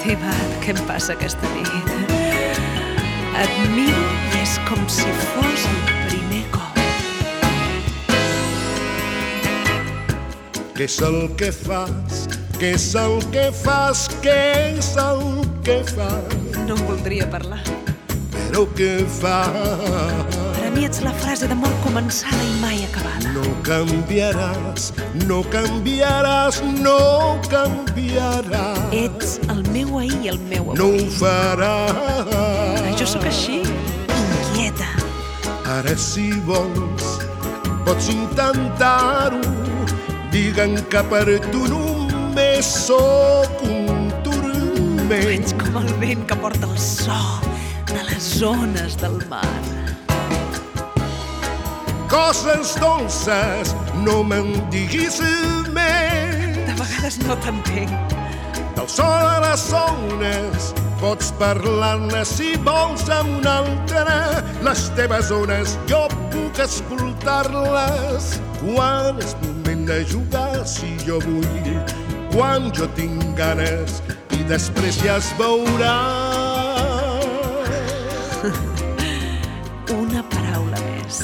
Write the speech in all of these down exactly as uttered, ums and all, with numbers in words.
estimat, què em passa aquesta nit? Et miro i és com si fos el primer cop. Què és el que fas? Què és el que fas? Què és el que fas? No en voldria parlar. Però què fas? Per a mi ets la frase d'amor començada i mai acabada. No canviaràs, no canviaràs, no canviaràs. Ets el meu ahir i el meu avui. No ho faràs. Jo sóc així, inquieta. Ara si vols, pots intentar-ho. Diguen que per tu només sóc un turment. Ets com el vent que porta el so de les ones del mar. Coses dolces, no me'n diguis més. De vegades no t'entenc. Del so de les ones pots parlar-ne si vols amb una altra. Les teves ones jo puc escoltar-les. Quan és moment de jugar, si jo vull, quan jo tinc ganes, i després ja es veurà. Una paraula més.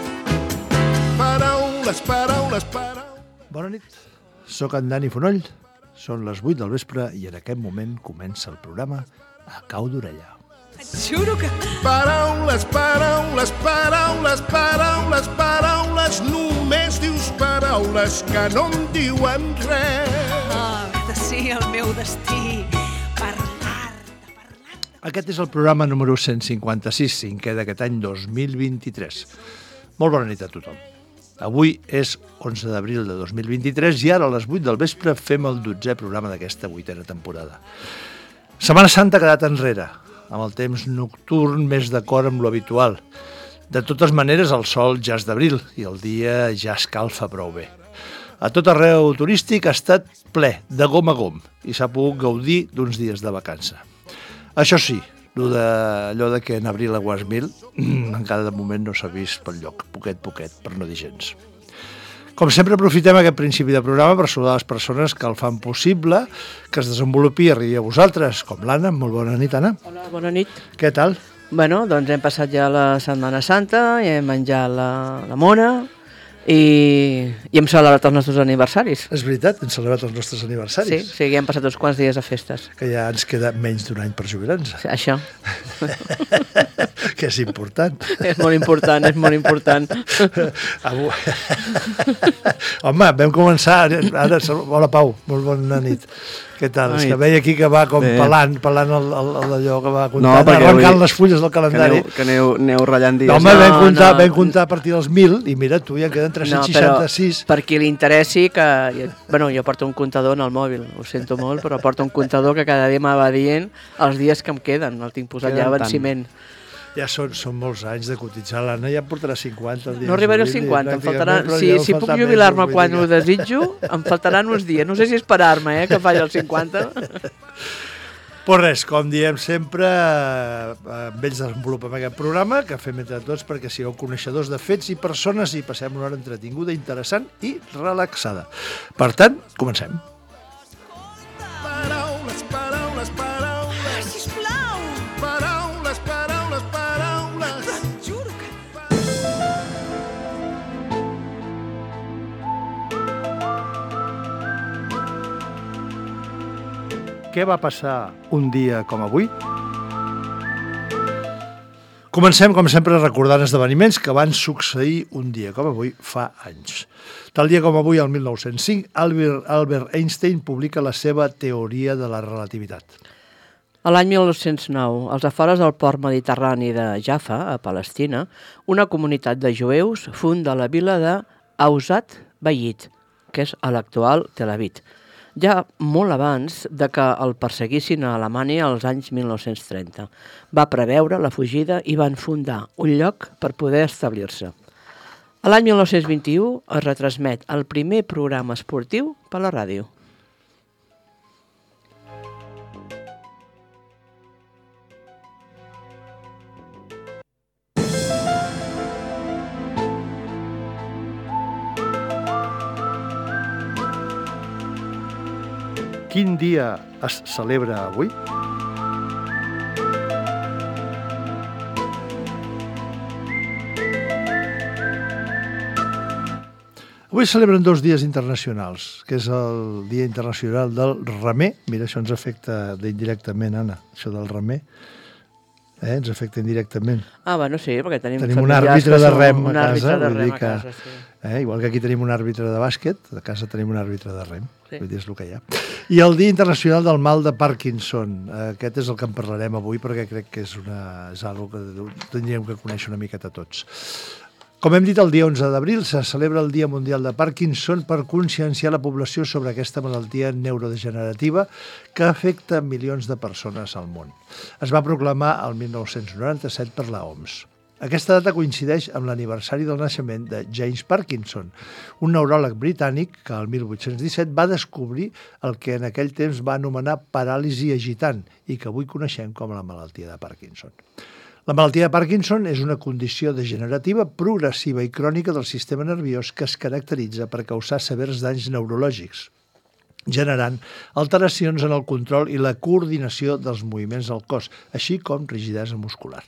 Paraules, paraules, paraules. Bona nit, sóc en Dani Fonoll. Són les vuit del vespre i en aquest moment comença el programa A Cau d'Orella. Et juro que... Paraules, paraules, paraules, paraules, paraules. Només dius paraules que no em diuen res. Ah, de sí, el meu destí. Parlar-te, parlar-te. Aquest és el programa número cent cinquanta-sis, cinquè d'aquest any dos mil vint-i-tres. Molt bona nit a tothom. Avui és onze d'abril de dos mil vint-i-tres i ara a les vuit del vespre fem el dotzè programa d'aquesta vuitena temporada. Setmana Santa ha quedat enrere, amb el temps nocturn més d'acord amb lo habitual. De totes maneres, el sol ja és d'abril i el dia ja escalfa prou bé. A tot arreu turístic ha estat ple, de gom a gom, i s'ha pogut gaudir d'uns dies de vacança. Això sí, allò de, allò de que en abril aguas mil, encara de moment no s'ha vist pel lloc, poquet, poquet, per no dir gens. Com sempre, aprofitem aquest principi de programa per saludar les persones que el fan possible, que es desenvolupi i arribi a vosaltres, com l'Anna. Molt bona nit, Anna. Hola, bona nit. Què tal? Bueno, doncs hem passat ja la Setmana Santa, i hem menjat la, la mona i, i hem celebrat els nostres aniversaris. És veritat, hem celebrat els nostres Sí, aniversaris. sí, ja hem passat uns quants dies a festes. Que ja ens queda menys d'un any per jubilar-nos. Sí, això. Que és important. És molt important, és molt important. Avui... Home, vam començar... Ara, hola, Pau, molt bona nit. Què tal? És que veia aquí que va com Bé. pelant, pelant el, el, el d'allò que va No, comptant, perquè arrencant avui- les fulles del Que calendari. aneu, que aneu, aneu ratllant dies. No, home, No, vam, comptar, no. vam comptar a partir dels mil i mira, tu ja en queden tres-cents seixanta-sis. per qui li interessi que... Bueno, jo porto un comptador en el mòbil, ho sento molt, però porto un comptador que cada dia m'ha va dient els dies que em queden, el tinc posat Queden ja a tant. venciment. Ja són, són molts anys de cotitzar. L'Anna ja en portarà cinquanta. el dia No arribaré als jubili, cinquanta, em faltaran... pràcticament, però Si, ja en si puc falta jubilar-me mesos, vull quan dir ho que- desitjo, em faltaran uns dies. No sé si esperar-me, eh, que faci els cinquanta. Pues res, com diem sempre, eh, amb ells desenvolupem aquest programa, que fem entre tots perquè sigueu coneixedors de fets i persones i passem una hora entretinguda, interessant i relaxada. Per tant, comencem. Paraules, paraules, paraules. Sisplau! Paraules, paraules, paraules. Et juro que... Què va passar un dia com avui? Comencem, com sempre, recordant esdeveniments que van succeir un dia com avui fa anys. Tal dia com avui, el mil nou-cents cinc, Albert, Albert Einstein publica la seva teoria de la relativitat. A l'any mil nou-cents nou, als afores del port mediterrani de Jaffa, a Palestina, una comunitat de jueus funda la vila de Ausat Bayit, que és a l'actual Tel Aviv, ja molt abans de que el perseguissin a Alemanya als anys mil nou-cents trenta. Va preveure la fugida i van fundar un lloc per poder establir-se. A l'any mil nou-cents vint-i-u es retransmet el primer programa esportiu per la ràdio. Quin dia es celebra avui? Avui celebren dos dies internacionals, que és el Dia Internacional del Remer. Mira, això ens afecta indirectament, Anna, això del remer. Eh? Ens afecta indirectament. Ah, bueno, sí, perquè tenim... Tenim un àrbitre de rem a casa. De Vull rem dir a que, casa, sí. eh? Igual que aquí tenim un àrbitre de bàsquet, a casa tenim un àrbitre de rem. Sí. Vull dir, és el que hi ha. I el Dia Internacional del Mal de Parkinson. Aquest és el que en parlarem avui, perquè crec que és, una, és una cosa que tindríem que conèixer una miqueta tots. Com hem dit, el dia onze d'abril se celebra el Dia Mundial de Parkinson per conscienciar la població sobre aquesta malaltia neurodegenerativa que afecta milions de persones al món. Es va proclamar el mil nou-cents noranta-set per la O M S. Aquesta data coincideix amb l'aniversari del naixement de James Parkinson, un neuròleg britànic que el mil vuit-cents disset va descobrir el que en aquell temps va anomenar paràlisi agitant i que avui coneixem com la malaltia de Parkinson. La malaltia de Parkinson és una condició degenerativa, progressiva i crònica del sistema nerviós que es caracteritza per causar severs danys neurològics, generant alteracions en el control i la coordinació dels moviments del cos, així com rigidesa muscular.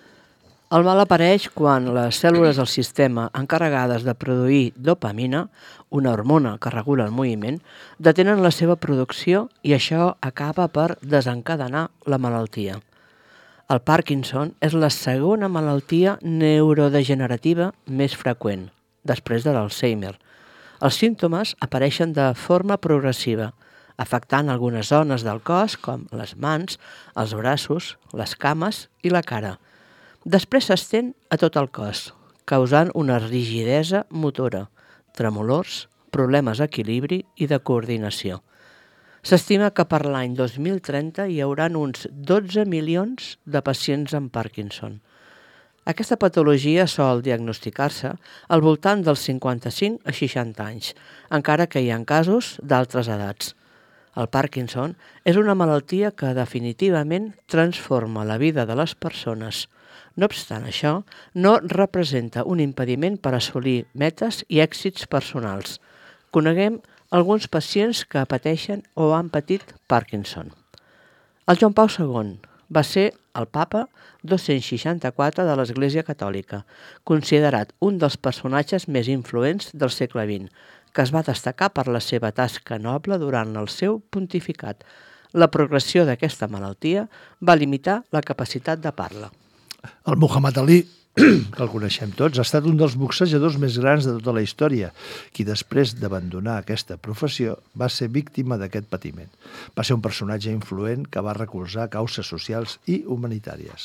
El mal apareix quan les cèl·lules del sistema encarregades de produir dopamina, una hormona que regula el moviment, detenen la seva producció i això acaba per desencadenar la malaltia. El Parkinson és la segona malaltia neurodegenerativa més freqüent, després de l'Alzheimer. Els símptomes apareixen de forma progressiva, afectant algunes zones del cos, com les mans, els braços, les cames i la cara. Després s'estén a tot el cos, causant una rigidesa motora, tremolors, problemes d'equilibri i de coordinació. S'estima que per l'any dos mil trenta hi haurà uns dotze milions de pacients amb Parkinson. Aquesta patologia sol diagnosticar-se al voltant dels cinquanta-cinc a seixanta anys, encara que hi ha casos d'altres edats. El Parkinson és una malaltia que definitivament transforma la vida de les persones. No obstant això, no representa un impediment per assolir metes i èxits personals. Coneguem alguns pacients que pateixen o han patit Parkinson. El Joan Pau segon va ser el papa dos-cents seixanta-quatre de l'Església Catòlica, considerat un dels personatges més influents del segle vint, que es va destacar per la seva tasca noble durant el seu pontificat. La progressió d'aquesta malaltia va limitar la capacitat de parla. El Muhammad Ali, que el coneixem tots, ha estat un dels boxejadors més grans de tota la història, qui després d'abandonar aquesta professió va ser víctima d'aquest patiment. Va ser un personatge influent que va recolzar causes socials i humanitàries.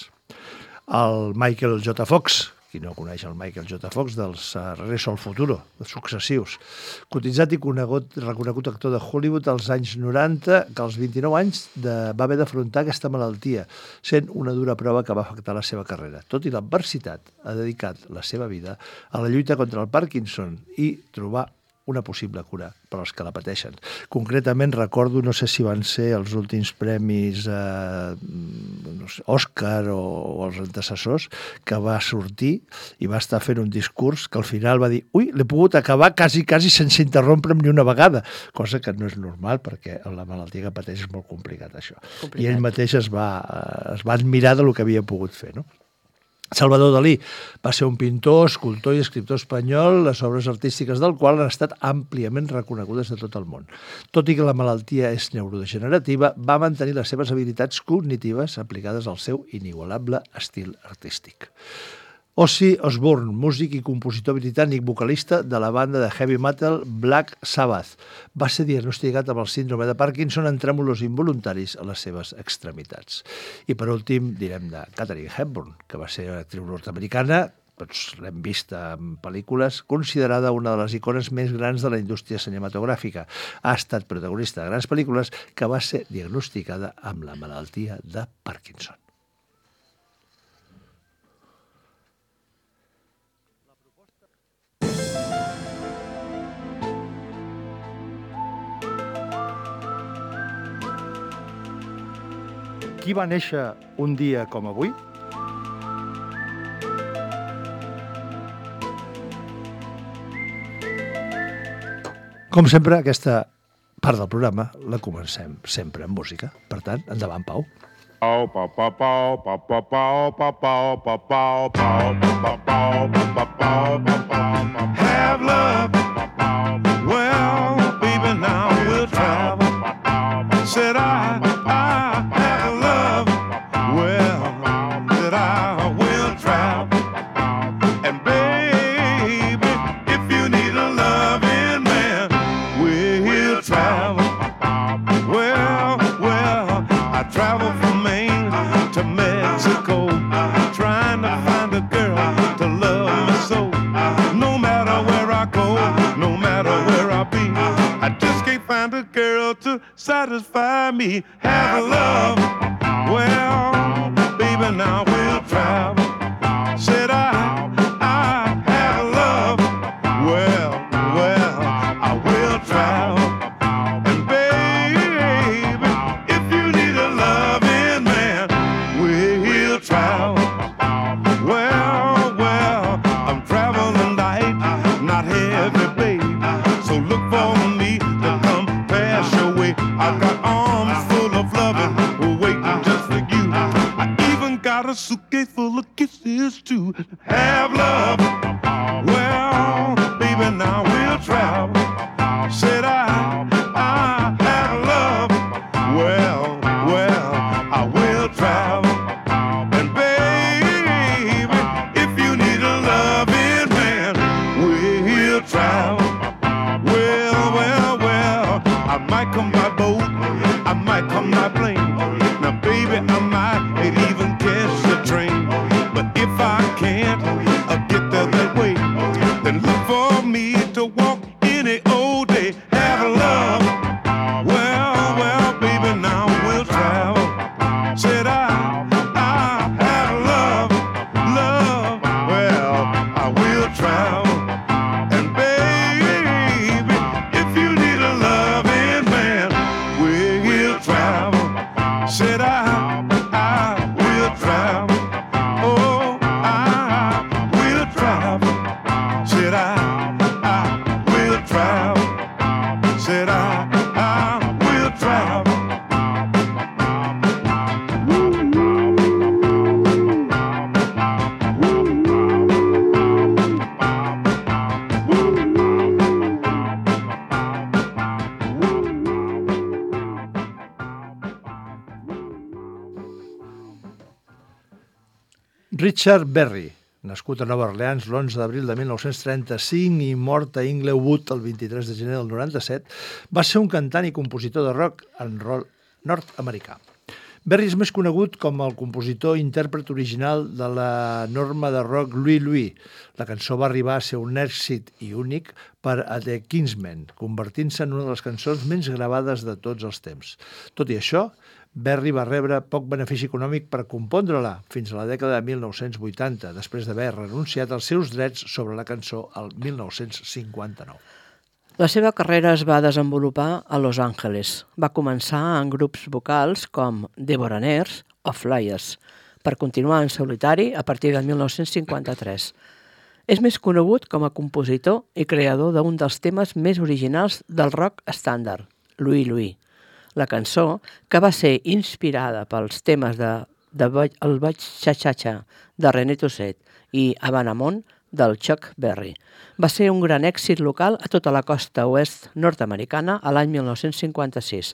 El Michael J. Fox, qui no coneix el Michael J. Fox, dels Regreso al Futuro, dels successius, cotitzat i conegut, reconegut actor de Hollywood als anys noranta, que als vint-i-nou anys de, va haver d'afrontar aquesta malaltia, sent una dura prova que va afectar la seva carrera. Tot i l'adversitat, ha dedicat la seva vida a la lluita contra el Parkinson i trobar una possible cura per als que la pateixen. Concretament, recordo, no sé si van ser els últims premis eh, no sé, Òscar o, o els antecessors, que va sortir i va estar fent un discurs que al final va dir ui, l'he pogut acabar quasi, quasi sense interrompre'm ni una vegada, cosa que no és normal perquè la malaltia que pateix és molt complicat, això. Complicat. I ell mateix es va, es va admirar del que havia pogut fer, no? Salvador Dalí va ser un pintor, escultor i escriptor espanyol, les obres artístiques del qual han estat àmpliament reconegudes de tot el món. Tot i que la malaltia és neurodegenerativa, va mantenir les seves habilitats cognitives aplicades al seu inigualable estil artístic. Ozzy Osbourne, músic i compositor britànic vocalista de la banda de heavy metal Black Sabbath, va ser diagnosticat amb el síndrome de Parkinson en trèmolos involuntaris a les seves extremitats. I per últim direm de Katharine Hepburn, que va ser una actriu nord-americana, doncs l'hem vista en pel·lícules, considerada una de les icones més grans de la indústria cinematogràfica. Ha estat protagonista de grans pel·lícules que va ser diagnosticada amb la malaltia de Parkinson. Qui va néixer un dia com avui? Com sempre, aquesta part del programa la comencem sempre amb música. Per tant, endavant, Pau. Have love. Well, baby, now we'll travel. Said I, I have love. Well, that I will travel. And baby, if you need a loving man, we'll travel. Well, well, I travel from Maine to Mexico, trying to find a girl to love me so. No matter where I go, no matter where I be, I just can't find a girl to satisfy me. Have love. Well, baby, now we'll travel. Said I, I have love. Well, well, I will travel. And baby, if you need a loving man, we'll travel. Well, well, I'm traveling light, not heavy, babe. So look for me to come pass your way. I've got arms full of loving, waiting just for you. I even got a suitcase full of kisses too. Have love. Well, baby, now we'll travel. Said I, I have love. Well, well, I will travel. And baby, if you need a loving man, we'll travel. Well, well, well, I might come by boat, I might come by plane. Now, baby, I might even catch the train. But if I can't uh, get there that way, then look for me to walk any old day. Have love. Well, well, baby, now we'll travel. Said I, I have love, love. Well, I will travel. And baby, if you need a loving man, we'll travel. Said I, I will travel. Oh, I will travel. Said I, I will travel. Said I, I will travel. Richard Berry, nascut a Nova Orleans l'onze d'abril de mil nou-cents trenta-cinc i mort a Inglewood el vint-i-tres de gener del noranta-set, va ser un cantant i compositor de rock and roll nord-americà. Berry és més conegut com el compositor i intèrpret original de la norma de rock Louie Louie. La cançó va arribar a ser un èxit i únic per a The Kingsmen, convertint-se en una de les cançons més gravades de tots els temps. Tot i això, Berry va rebre poc benefici econòmic per compondre-la fins a la dècada de mil nou-cents vuitanta, després d'haver renunciat als seus drets sobre la cançó el mil nou-cents cinquanta-nou. La seva carrera es va desenvolupar a Los Angeles. Va començar en grups vocals com Deborah Nurse o Flyers, per continuar en solitari a partir de mil nou-cents cinquanta-tres. És més conegut com a compositor i creador d'un dels temes més originals del rock estàndard, Louie Louie. La cançó, que va ser inspirada pels temes de, de El Boig Cha-Cha-Cha de René Tosset i Avanamon del Chuck Berry, va ser un gran èxit local a tota la costa oest nord-americana a l'any mil nou-cents cinquanta-sis.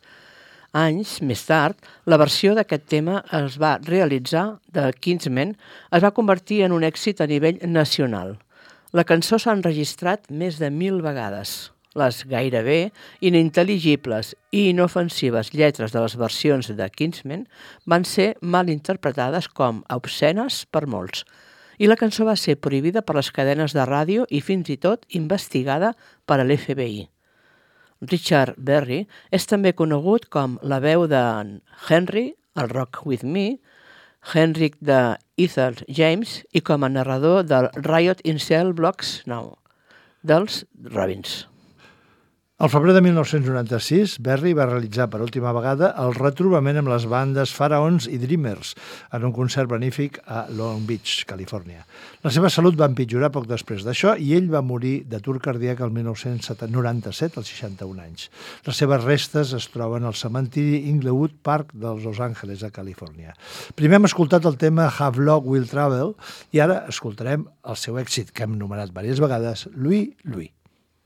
Anys més tard, la versió d'aquest tema es va realitzar de Kingsmen es va convertir en un èxit a nivell nacional. La cançó s'ha enregistrat més de mil vegades. Les gairebé inintel·ligibles i inofensives lletres de les versions de Kingsmen van ser mal interpretades com obscenes per molts, i la cançó va ser prohibida per les cadenes de ràdio i fins i tot investigada per a l'F B I. Richard Berry és també conegut com la veu de Henry, el Rock With Me, Henrik de Ethel James i com a narrador del Riot in Cell Blocks Nou, dels Robins. Al febrer de mil nou-cents noranta-sis, Berry va realitzar per última vegada el retrobament amb les bandes Pharaohs i Dreamers en un concert benífic a Long Beach, Califòrnia. La seva salut va empitjorar poc després d'això i ell va morir d'atur cardíac el mil nou-cents noranta-set, als seixanta-un anys. Les seves restes es troben al cementiri Inglewood Park dels Los Angeles, a Califòrnia. Primer hem escoltat el tema Havelock Will Travel i ara escoltarem el seu èxit, que hem nomenat diverses vegades, Louie Louie.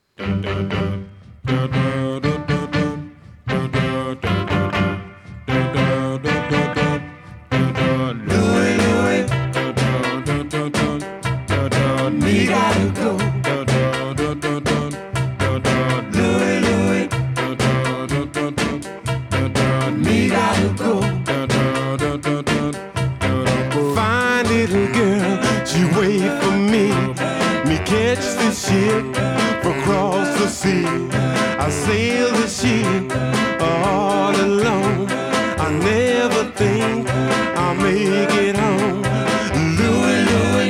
I sail the ship all alone. I never think I'll make it home. Louie, Louie,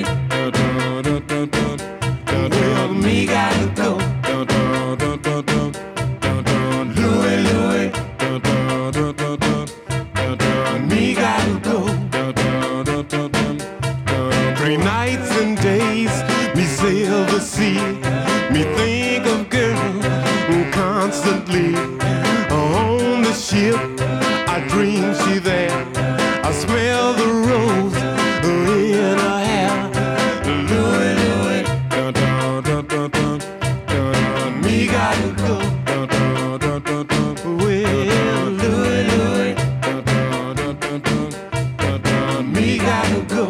well, me gotta go. Louie, Louie, me gotta go. Three nights and days, me sail the sea. Me think of girl constantly on the ship. I dream she there. I smell the rose in her hair. Louie, Louie, me gotta go. Well, Louie, Louie, me gotta go.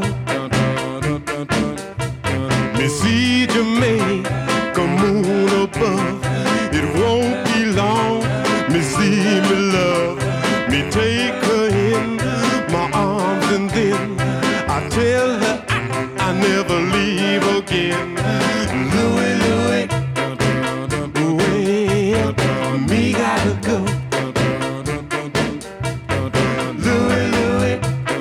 Me see Jamaica moon above. It won't be long, me see me love. Me take her in my arms and then I tell her I, I never leave again. Louie, Louie, well, me gotta go. Louie, Louie,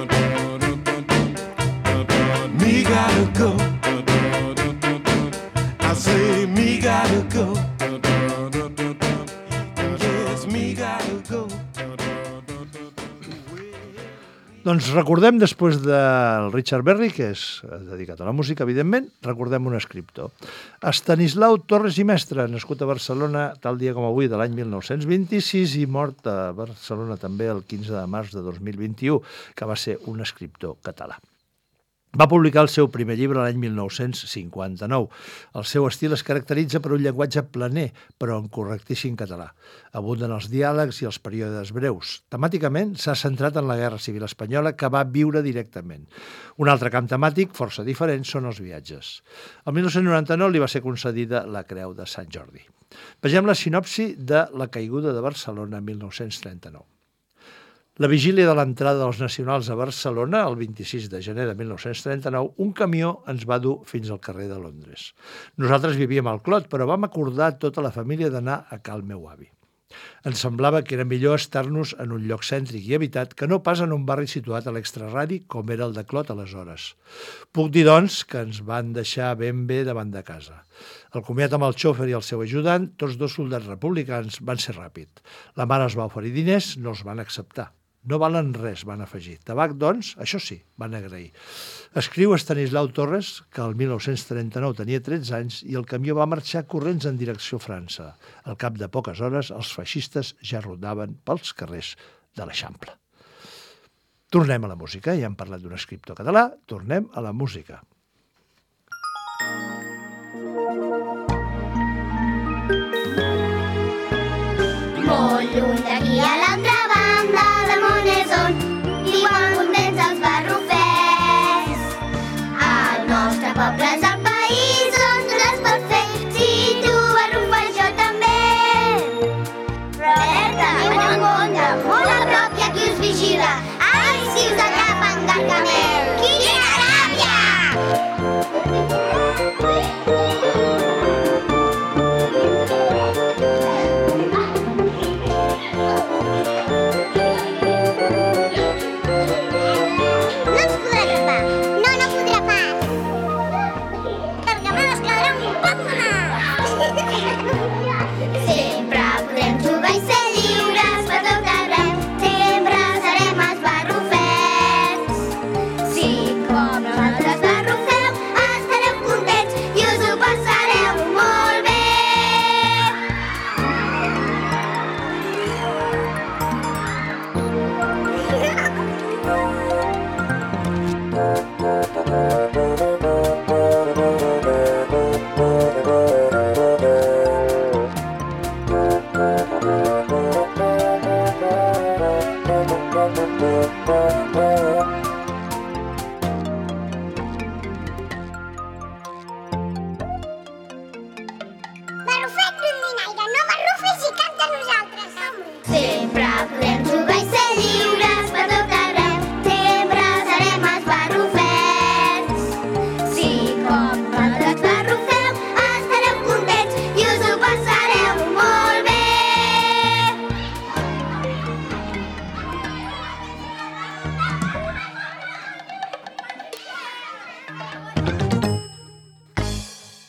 me gotta go. I say me gotta go. Doncs recordem, després del Richard Berry, que és dedicat a la música, evidentment, recordem un escriptor. Estanislau Torres i Mestre, nascut a Barcelona tal dia com avui de l'any mil nou-cents vint-i-sis i mort a Barcelona també el quinze de març de dos mil vint-i-u, que va ser un escriptor català. Va publicar el seu primer llibre l'any mil nou-cents cinquanta-nou. El seu estil es caracteritza per un llenguatge planer, però en correctíssim català. Abunden els diàlegs i els períodes breus. Temàticament s'ha centrat en la Guerra Civil Espanyola, que va viure directament. Un altre camp temàtic, força diferent, són els viatges. El mil nou-cents noranta-nou li va ser concedida la Creu de Sant Jordi. Vegem la sinopsi de La caiguda de Barcelona mil nou-cents trenta-nou. La vigília de l'entrada dels nacionals a Barcelona, el vint-i-sis de gener de mil nou-cents trenta-nou, un camió ens va dur fins al carrer de Londres. Nosaltres vivíem al Clot, però vam acordar tota la família d'anar a cal meu avi. Ens semblava que era millor estar-nos en un lloc cèntric i habitat que no pas en un barri situat a l'extraradi com era el de Clot aleshores. Puc dir, doncs, que ens van deixar ben bé davant de casa. El comiat amb el xòfer i el seu ajudant, tots dos soldats republicans, van ser ràpid. La mare els va oferir diners, no els van acceptar. No valen res, van afegir. Tabac, doncs, això sí, van agrair. Escriu Estanislau Torres que el mil nou-cents trenta-nou tenia tretze anys i el camió va marxar corrents en direcció a França. Al cap de poques hores, els feixistes ja rodaven pels carrers de l'Eixample. Tornem a la música. Ja hem parlat d'un escriptor català. Tornem a la música. Molt lluny d'aquí a l'altra banda del món és on viuen contents els barrufers. El nostre poble és el país on tot es pot fer. Si tu barrufes, jo també. Però alerta, aneu en compte, molt a prop hi ha qui us vigila. Ai, si us atrapen, Gargamel! Quina ràbia! Sempre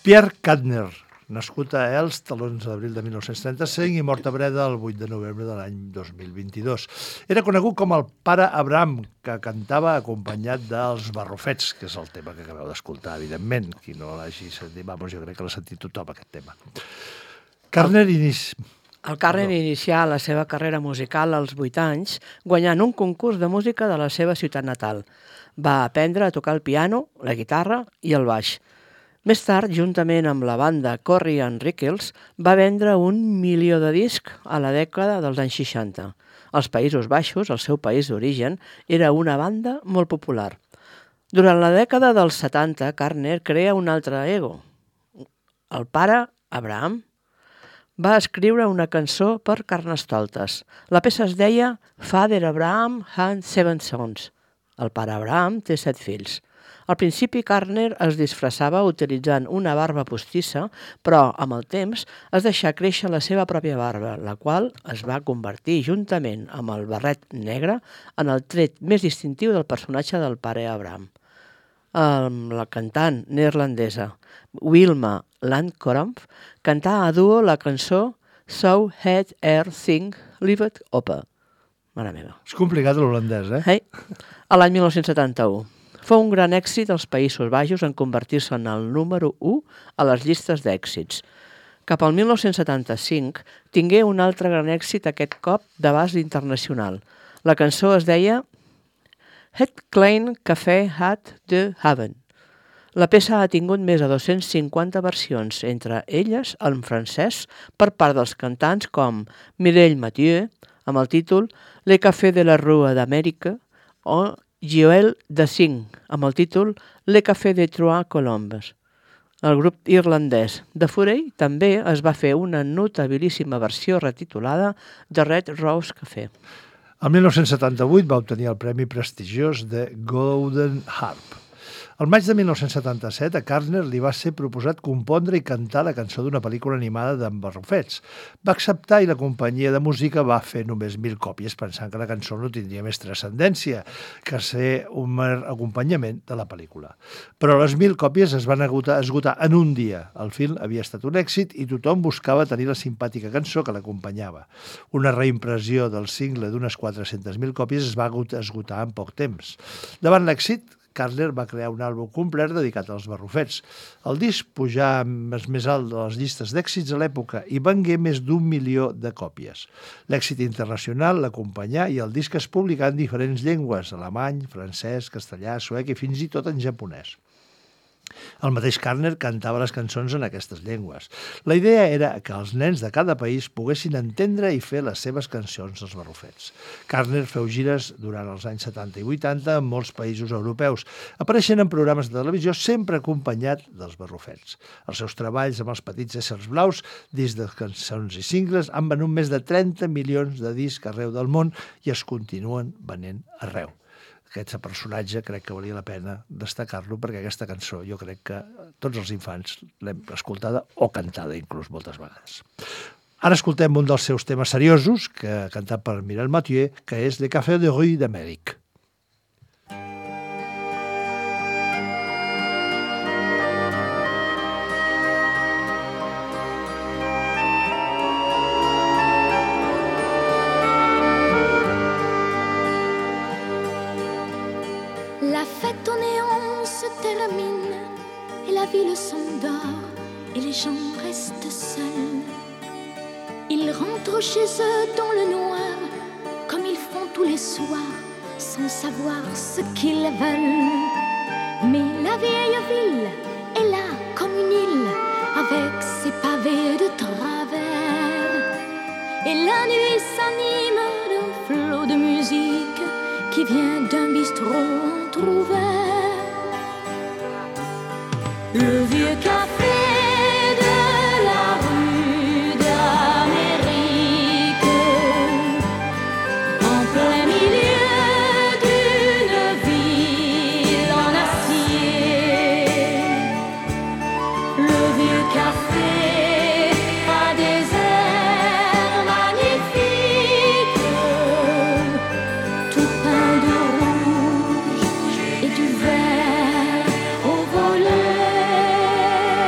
Pierre Cadner, nascut a Elst l'onze d'abril de mil nou-cents trenta-cinc i mort a Breda el vuit de novembre de l'any dos mil vint-i-dos. Era conegut com el pare Abraham, que cantava acompanyat dels Barrufets, que és el tema que acabeu d'escoltar, evidentment. Qui no l'hagi sentit, vamos, jo crec que l'ha sentit tothom, aquest tema. Cadner inici... El Cadner inicià la seva carrera musical als vuit anys, guanyant un concurs de música de la seva ciutat natal. Va aprendre a tocar el piano, la guitarra i el baix. Més tard, juntament amb la banda Corry and Rickles, va vendre un milió de discs a la dècada dels anys seixanta. Als Països Baixos, el seu país d'origen, era una banda molt popular. Durant la dècada dels setanta, Cadner crea un altre ego. El pare, Abraham, va escriure una cançó per Carnestoltes. La peça es deia Father Abraham had seven sons. El pare Abraham té set fills. Al principi, Cadner es disfressava utilitzant una barba postissa, però amb el temps es deixà créixer la seva pròpia barba, la qual es va convertir, juntament amb el barret negre, en el tret més distintiu del personatge del pare Abraham. Amb la cantant neerlandesa Wilma Landkoramp cantà a duo la cançó So Had Er Thing Lived Oppe. Mare meva. És complicat l'holandès, eh? Hey. A l'any mil nou-cents setanta-u. Fou un gran èxit als Països Baixos en convertir-se en el número u a les llistes d'èxits. Cap al mil nou-cents setanta-cinc tingué un altre gran èxit, aquest cop d'abast internacional. La cançó es deia Het Klein Café Hat de Haven. La peça ha tingut més de dos-cents cinquanta versions, entre elles en francès, per part dels cantants com Mireille Mathieu, amb el títol Le Café de la Rua d'Amèrica, o Joël Dassin, amb el títol Le Café de Trois Colombes. El grup irlandès The Furey també es va fer una notabilíssima versió retitulada The Red Rose Café. El mil nou-cents setanta-vuit va obtenir el premi prestigiós de Golden Harp. El maig de mil nou-cents setanta-set a Cadner li va ser proposat compondre i cantar la cançó d'una pel·lícula animada d'en Barrufets. Va acceptar i la companyia de música va fer només mil còpies, pensant que la cançó no tindria més transcendència que ser un mer acompanyament de la pel·lícula. Però les mil còpies es van esgotar en un dia. El film havia estat un èxit i tothom buscava tenir la simpàtica cançó que l'acompanyava. Una reimpressió del single d'unes quatre-centes mil còpies es va esgotar en poc temps. Davant l'èxit, Cadner va crear un àlbum complet dedicat als Barrufets. El disc pujà més alt de les llistes d'èxits a l'època i vengué més d'un milió de còpies. L'èxit internacional l'acompanyà i el disc es publicà en diferents llengües, alemany, francès, castellà, suec i fins i tot en japonès. El mateix Cadner cantava les cançons en aquestes llengües. La idea era que els nens de cada país poguessin entendre i fer les seves cançons dels Barrufets. Cadner feu gires durant els anys setanta i vuitanta en molts països europeus, apareixent en programes de televisió sempre acompanyat dels Barrufets. Els seus treballs amb els petits éssers blaus, discs de cançons i singles, han venut més de trenta milions de discs arreu del món i es continuen venent arreu. Aquest personatge crec que valia la pena destacar-lo perquè aquesta cançó jo crec que tots els infants l'hem escoltada o cantada inclús moltes vegades. Ara escoltem un dels seus temes seriosos, que ha cantat per Mireille Mathieu, que és Le Café de Rue d'Amérique. La fête au néon se termine et la ville s'endort et les gens restent seuls. Ils rentrent chez eux dans le noir comme ils font tous les soirs sans savoir ce qu'ils veulent. Mais la vieille ville est là comme une île avec ses pavés de travers. Et la nuit s'anime d'un flot de musique qui vient d'un bistrot entrouvert. Le vieux café de la rue d'Amérique, en plein milieu d'une ville en acier. Le vieux café a des airs magnifiques, tout peint de rouge. 「 Et du vert au volet. 「 Et du vert au volet. 」 Et du vert au volet. 「 Et du vert au volet. 」 Et du vert au volet. 」 Et du vert au volet. 」 Et du vert au volet. 」 Et du vert au volet. «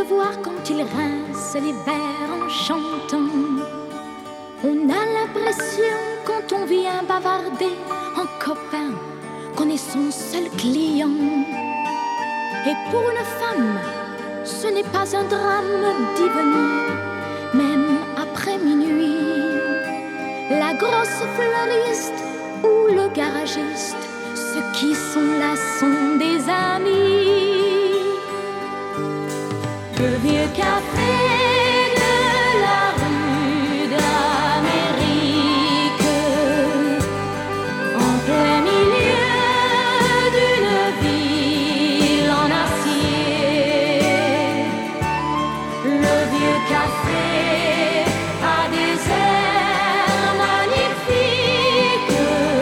le voir quand il rince les verres en chantant. On a l'impression quand on vient bavarder en copain qu'on est son seul client. Et pour une femme, ce n'est pas un drame d'y venir, même après minuit. La grosse fleuriste ou le garagiste, ceux qui sont là sont des amis. Le vieux café de la rue d'Amérique, en plein milieu d'une ville en acier. Le vieux café a des airs magnifiques,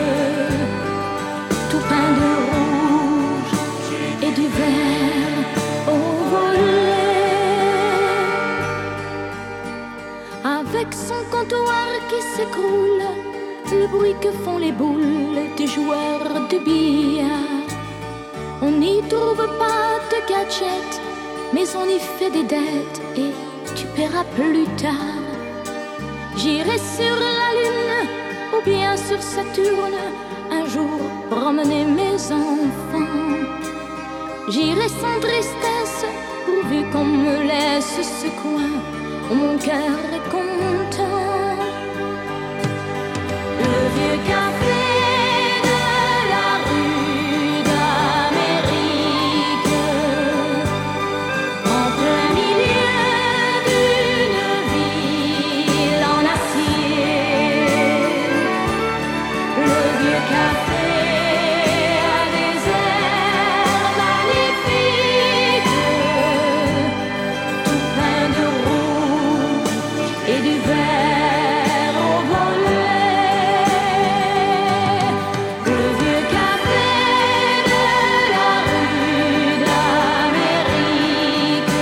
tout peint de rouge et du vert au volet. Avec son comptoir qui s'écroule, le bruit que font les boules des joueurs de billard. On n'y trouve pas de gadgets, mais on y fait des dettes et tu paieras plus tard. J'irai sur la lune ou bien sur Saturne un jour promener mes enfants. J'irai sans tristesse pourvu qu'on me laisse ce coin où mon cœur est content. Le vieux café de la rue d'Amérique, en plein milieu d'une ville en acier. Le vieux café a des airs magnifiques, tout peint de rouge et du vert au volet. Le vieux café de la rue d'Amérique,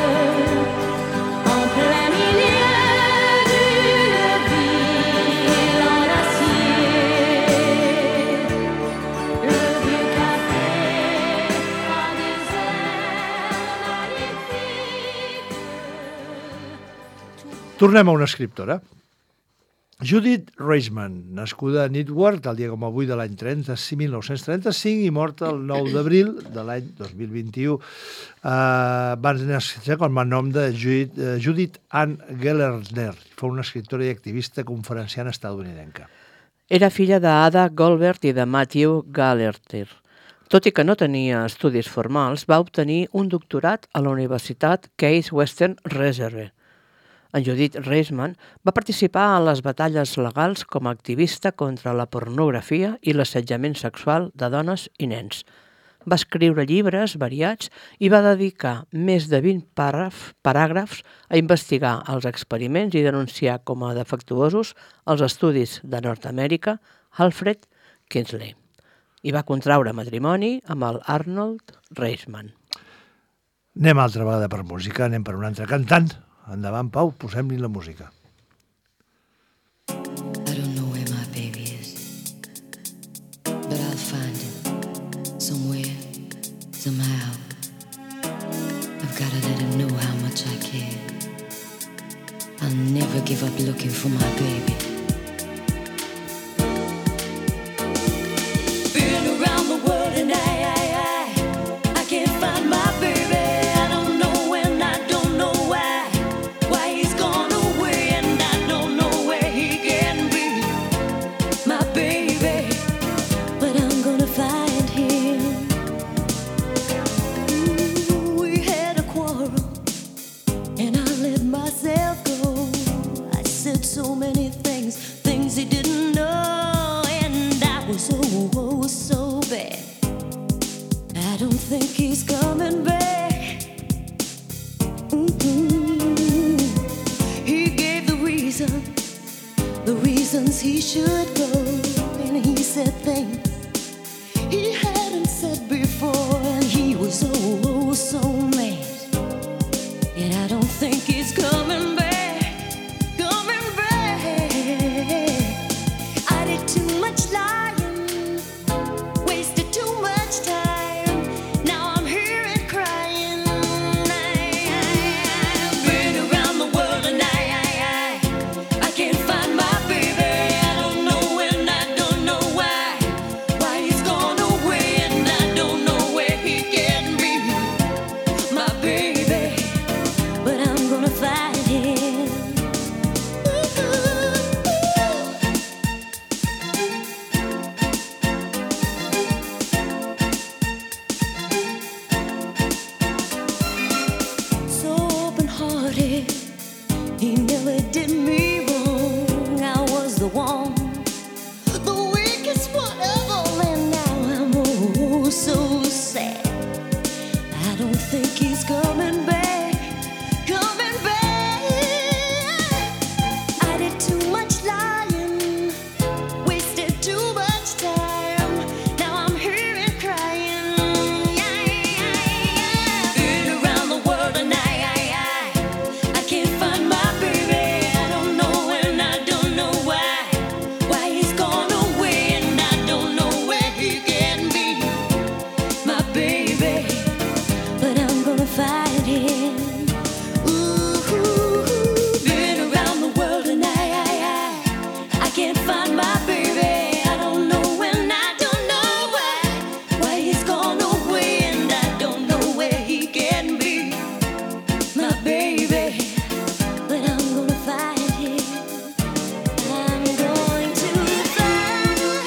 en plein milieu d'une ville en acier. Le vieux café a des airs magnifiques. Tornem a una escriptora. Judith Reisman, nascuda a Newark el dia com avui de l'any mil nou-cents trenta-cinc i morta el nou d'abril de l'any dos mil vint-i-u. Uh, va néixer com a nom de Judith, uh, Judith Ann Gelernter. Fou una escriptora i activista conferenciana estadounidenca. Era filla d'Ada Goldberg i de Matthew Galerter. Tot i que no tenia estudis formals, va obtenir un doctorat a la Universitat Case Western Reserve. En Judith Reisman va participar en les batalles legals com a activista contra la pornografia i l'assetjament sexual de dones i nens. Va escriure llibres variats i va dedicar més de vint paràgraf, paràgrafs a investigar els experiments i denunciar com a defectuosos els estudis de Nord-Amèrica Alfred Kinsley. I va contraure matrimoni amb el Arnold Reisman. Anem altra vegada per música, anem per un altre cantant. Endavant, Pau, posem-li la música. I don't know where my baby is, but I'll find him somewhere, somehow. I've got to let him know how much I care. I'll never give up looking for my baby. Been around the world and I, I, I, I can't find my baby. I don't know when, I don't know why, why he's gone away, and I don't know where he can be, my baby. But I'm gonna find him. Ooh, we had a quarrel, and I let myself go. I said so many things, things he didn't know, and I was oh, oh so bad. I don't think he's coming back. Mm-hmm. He gave the reason, the reasons he should go, and he said things he hadn't said before, and he was oh, oh so mad. And I don't think he's coming back, coming back. I did too much lying, wasted too much time. Now I'm here and crying. I, I, nobody. He never did me wrong. I was the one, the weakest one of all, and now I'm oh so sad. I don't think he's coming back, coming back. I did too much lying, wasted too much time. Now I'm here and crying. Yeah, yeah, yeah. Been around the world and I, I, I, I can't find my baby. I don't know and I don't know why, why he's gone away, and I don't know where he can be, my baby. But I'm gonna find him. Ooh, been around the world and I, I, I, I can't find my baby. I don't know and I don't know why, why he's gone away, and I don't know where he can be, my baby. But I'm gonna find him. I'm going to find him.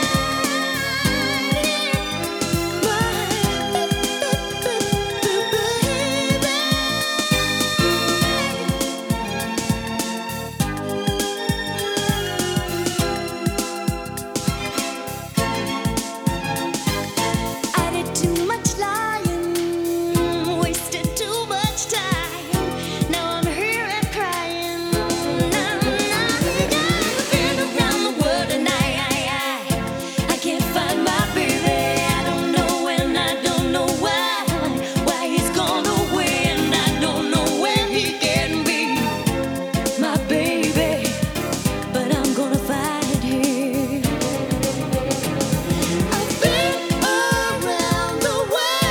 I did too much lying, wasted too much time. Now I'm here and crying. Now, now, been around the world and I, I, I, I can't find my baby. I don't know and I don't know why, why he's gone away, and I don't know where he can be, my baby. But I'm gonna find him. I've been around the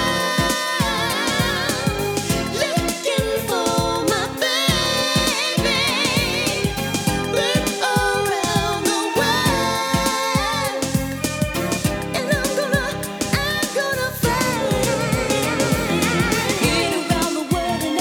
world looking for my baby. Been around the world, and I'm gonna, I'm gonna find him. Been around the world and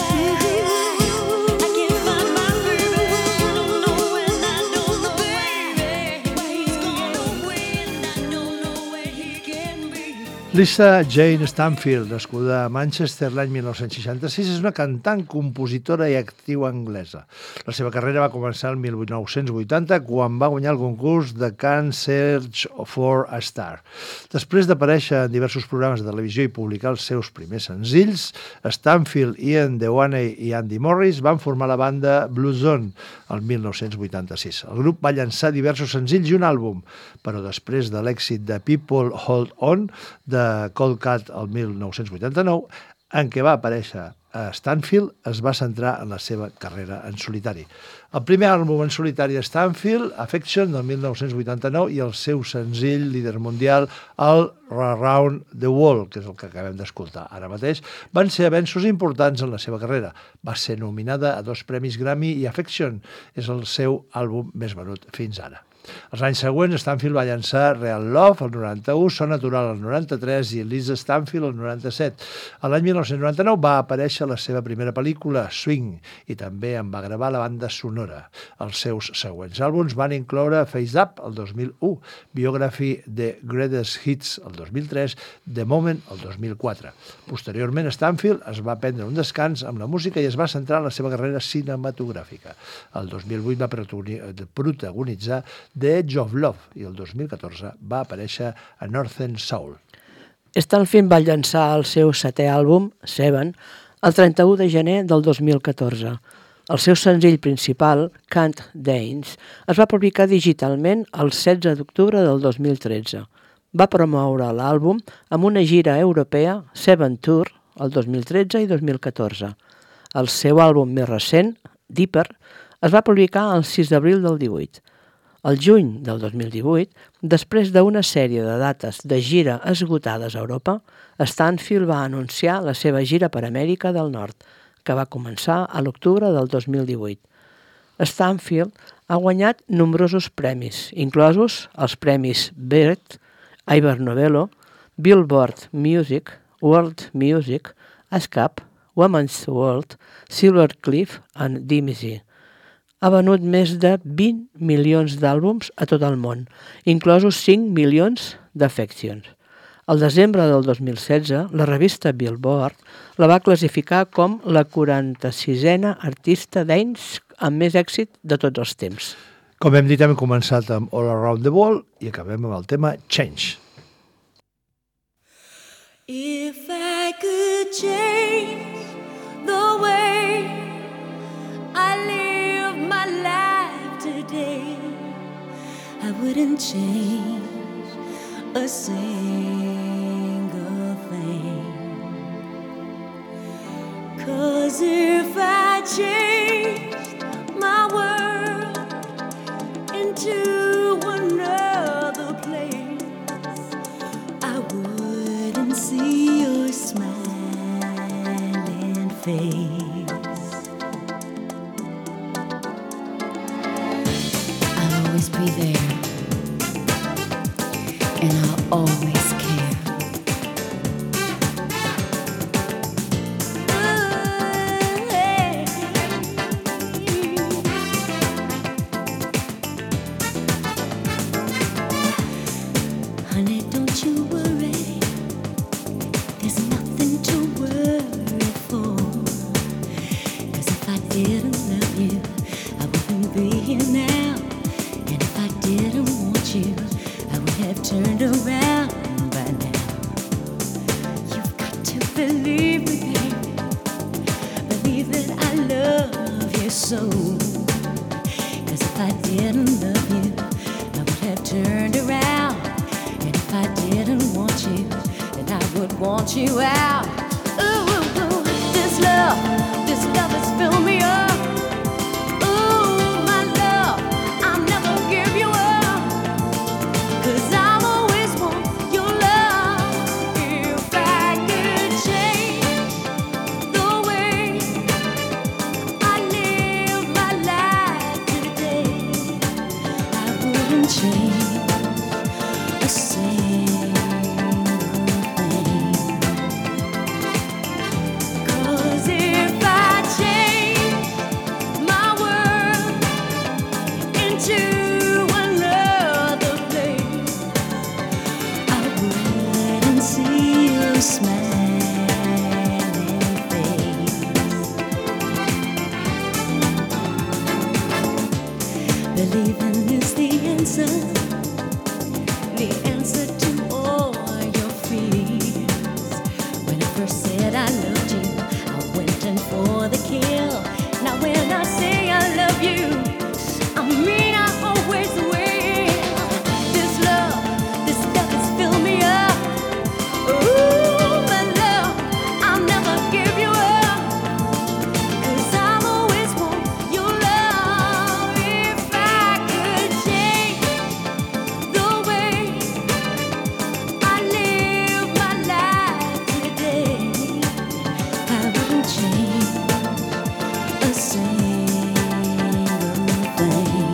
I, I can't find my baby. I don't know and I don't know why, why he's gone away, and I don't know where he can be. Lisa Jane Stanfield, nascuda a Manchester l'any mil nou-cents seixanta-sis, és una cantant, compositora i actriu anglesa. La seva carrera va començar el mil nou-cents vuitanta, quan va guanyar el concurs de Can Search for a Star. Després d'aparèixer en diversos programes de televisió i publicar els seus primers senzills, Stanfield, Ian Dewaney i Andy Morris van formar la banda Blue Zone el mil nou-cents vuitanta-sis. El grup va llançar diversos senzills i un àlbum, però després de l'èxit de People Hold On de Cold Cut el mil nou-cents vuitanta-nou, en què va aparèixer a Stanfield, es va centrar en la seva carrera en solitari. El primer àlbum en solitari de Stanfield, Affection, del mil nou-cents vuitanta-nou, i el seu senzill líder mundial, el Around the World, que és el que acabem d'escoltar ara mateix, van ser avenços importants en la seva carrera. Va ser nominada a dos premis Grammy i Affection és el seu àlbum més venut fins ara. Els anys següents, Stanfield va llançar Real Love el noranta-u, Son Natural el noranta-tres i Lisa Stanfield el noranta-set. A l'any mil nou-cents noranta-nou va aparèixer la seva primera pel·lícula, Swing, i també en va gravar la banda sonora. Els seus següents àlbums van incloure Face Up el dos mil u, Biography The Greatest Hits el dos mil tres, The Moment el dos mil quatre. Posteriorment, Stanfield es va prendre un descans amb la música i es va centrar en la seva carrera cinematogràfica. El dos mil vuit va protagonitzar The Edge of Love i el dos mil catorze va aparèixer a Northern Soul. Stanfield va llançar el seu setè àlbum, Seven, el trenta-u de gener del dos mil catorze. El seu senzill principal, Can't Dance, es va publicar digitalment el setze d'octubre del dos mil tretze. Va promoure l'àlbum amb una gira europea, Seven Tour, el dos mil tretze i dos mil catorze. El seu àlbum més recent, Deeper, es va publicar el sis d'abril del divuit. El juny del dos mil divuit, després d'una sèrie de dates de gira esgotades a Europa, Stanfield va anunciar la seva gira per Amèrica del Nord, que va començar a l'octubre del dos mil divuit. Stanfield ha guanyat nombrosos premis, inclosos els premis Brit, Ivor Novello, Billboard Music, World Music, ASCAP, Women's World, Silver Cliff i Dimsey. Ha venut més de vint milions d'àlbums a tot el món, inclosos cinc milions d'Affections. Al desembre del dos mil setze, la revista Billboard la va classificar com la quaranta-sisena artista dance amb més èxit de tots els temps. Com hem dit, hem començat amb All Around the World i acabem amb el tema Change. If I could change the way I live my life today, I wouldn't change a single thing. 'Cause if I changed my world into another place, I wouldn't see your smiling face. I'll always be there, and I'll always care. Honey, don't you worry, there's nothing to worry for. 'Cause if I didn't love you, I wouldn't be here now. And if I didn't want you, I would have turned around by now. You've got to believe me, baby, believe that I love you so. 'Cause if I didn't love you, I would have turned around. And if I didn't want you, then I would want you out. Ooh, ooh, ooh, this love, this love has filled me up. Ooh, my love, I'll never give you up. 'Cause I'll always want your love. If I could change the way I live my life today, I wouldn't change a single thing. 'Cause if I change my world into another place, I wouldn't see your smiling face. Believing is the answer, the answer to all your fears. When I first said I loved you, I went in for the kill. Now when I say I love you, I mean I always will. This love, this love has filled me up. Ooh, my love, I'll never give you up. 'Cause I'll always want your love. If I could change the way I live my life today, I wouldn't change a single thing.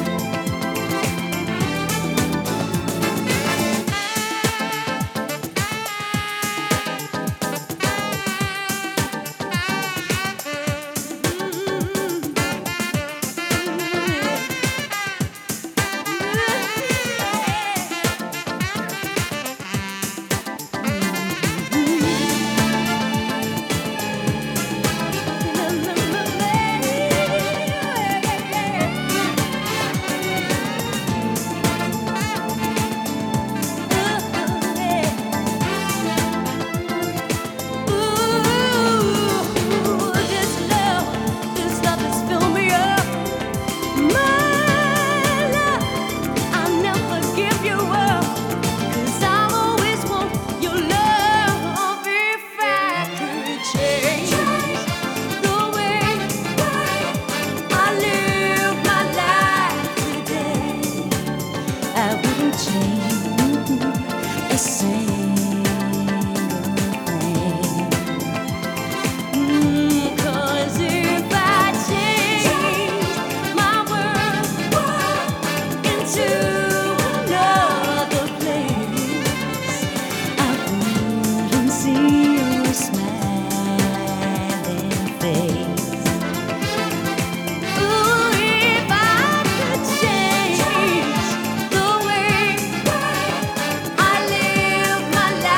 Ooh, this love, this love has filled me up. My love, I'll never give you up. 'Cause I'll always want your love. If I could change the way I live my life today, I wouldn't change a single thing. Mm, 'cause if I change my world into another place, I wouldn't see your smiling face. Ooh, if I could change the way I live my life.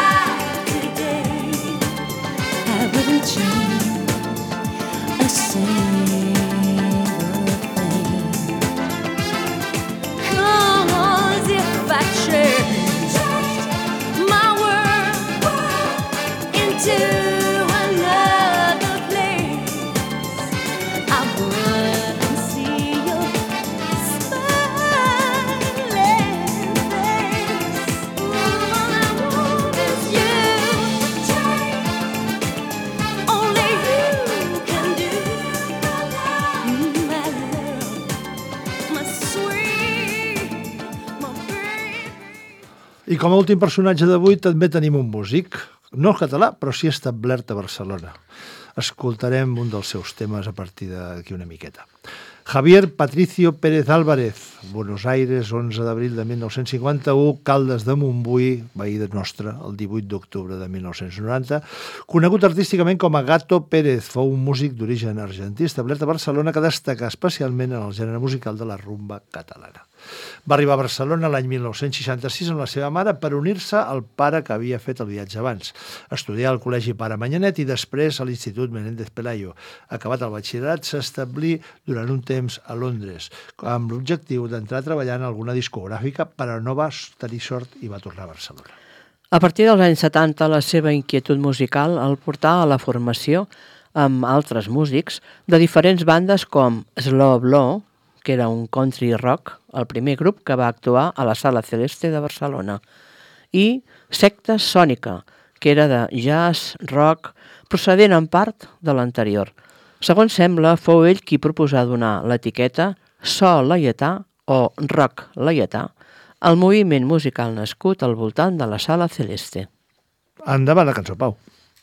I com a últim personatge d'avui també tenim un músic, no català, però sí establert a Barcelona. Escoltarem un dels seus temes a partir d'aquí una miqueta. Javier Patricio Pérez Álvarez, Buenos Aires, onze d'abril de mil nou-cents cinquanta-u, Caldes de Montbui, veí nostre, el divuit d'octubre de mil nou-cents noranta, conegut artísticament com a Gato Pérez, fou un músic d'origen argentí establert a Barcelona que destaca especialment en el gènere musical de la rumba catalana. Va arribar a Barcelona l'any mil nou-cents seixanta-sis amb la seva mare per unir-se al pare que havia fet el viatge abans. Estudià al Col·legi Pare Manyanet i després a l'Institut Menéndez Pelayo. Acabat el batxillerat, s'establí durant un temps a Londres, amb l'objectiu d'entrar a treballar en alguna discogràfica, però no va tenir sort i va tornar a Barcelona. A partir dels anys setanta, la seva inquietud musical el portà a la formació amb altres músics de diferents bandes com Slow Blow, que era un country rock, el primer grup que va actuar a la Sala Celeste de Barcelona, i Secta Sònica, que era de jazz, rock, procedent en part de l'anterior. Segons sembla, fou ell qui proposà donar l'etiqueta so laietà o rock laietà al moviment musical nascut al voltant de la Sala Celeste. Endavant la cançó, Pau.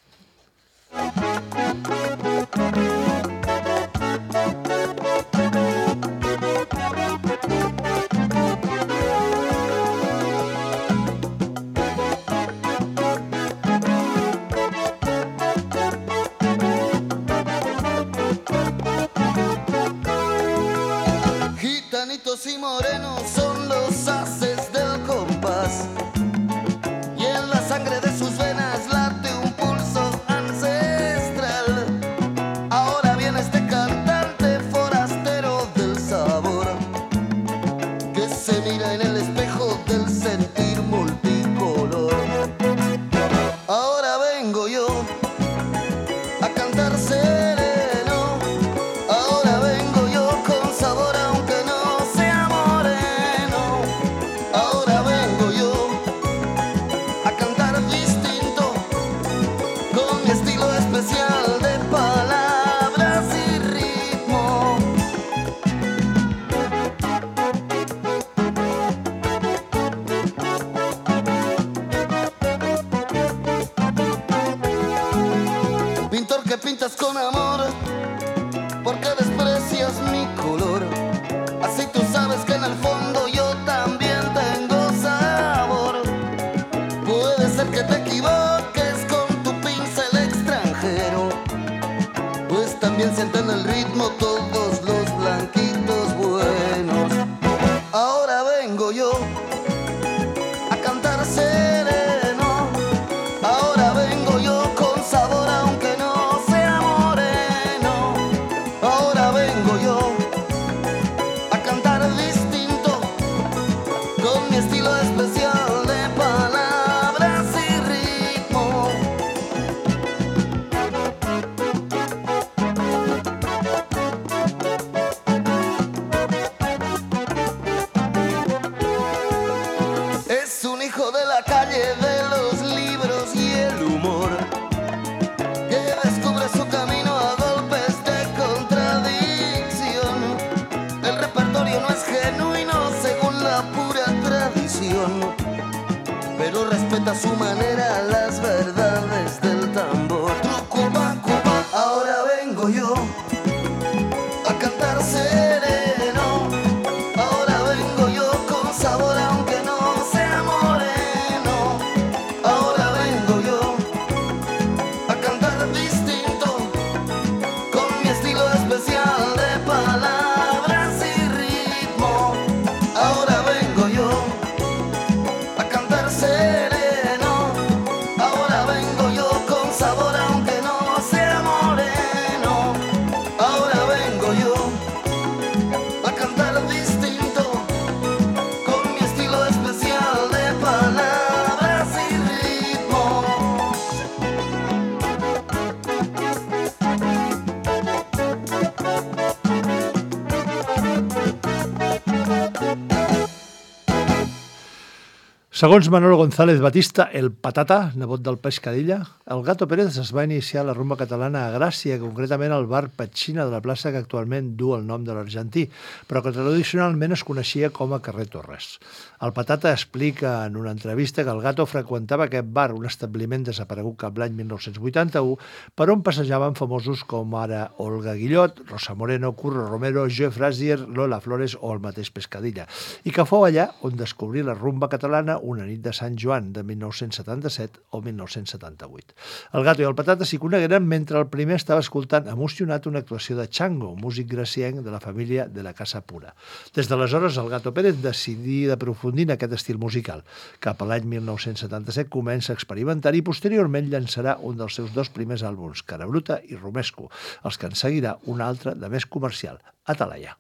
Y morenos son los haces del compás, y en la sangre de sus venas late un pulso ancestral. Ahora viene este cantante forastero del sabor, que se mira en el espejo del sentir multicolor. Ahora vengo yo a cantar sereno, ahora vengo yo con sabor aunque no pintas con amor, porque desprecias mi color. Así tú sabes que en el fondo yo también tengo sabor. Puede ser que te equivoques con tu pincel extranjero, pues también sienten el ritmo todos los blanquitos buenos. Ahora vengo yo a cantar sereno, ahora vengo yo con sabor aunque no pero respeta a su manera las verdades del tambor. Cuba, Cuba, ahora vengo yo a cantar sereno, ahora vengo yo con sabor aunque no sea moreno, ahora vengo yo a cantar distinto con mi estilo especial de palabras y ritmo. Ahora vengo yo a cantar sereno, Segons Manolo González Batista, el Patata, nebot del Pescadilla, el Gato Pérez es va iniciar la rumba catalana a Gràcia, concretament al bar Petxina de la plaça que actualment du el nom de l'argentí, però que tradicionalment es coneixia com a carrer Torres. El Patata explica en una entrevista que el Gato freqüentava aquest bar, un establiment desaparegut cap l'any mil nou-cents vuitanta-u, per on passejaven famosos com ara Olga Guillot, Rosa Moreno, Curro Romero, Joe Frazier, Lola Flores o el mateix Pescadilla, i que fou allà on descobrí la rumba catalana una nit de Sant Joan de mil nou-cents setanta-set o mil nou-cents setanta-vuit. El Gato i el Patata s'hi conegueren mentre el primer estava escoltant emocionat una actuació de Chango, músic gracienc de la família de la Casa Pura. Des d'aleshores, el Gato Pérez decidí d'aprofundir en aquest estil musical. Cap a l'any mil nou-cents setanta-set comença a experimentar i posteriorment llançarà un dels seus dos primers àlbums, Cara Bruta i Romesco, els que en seguirà un altre de més comercial, Atalaya.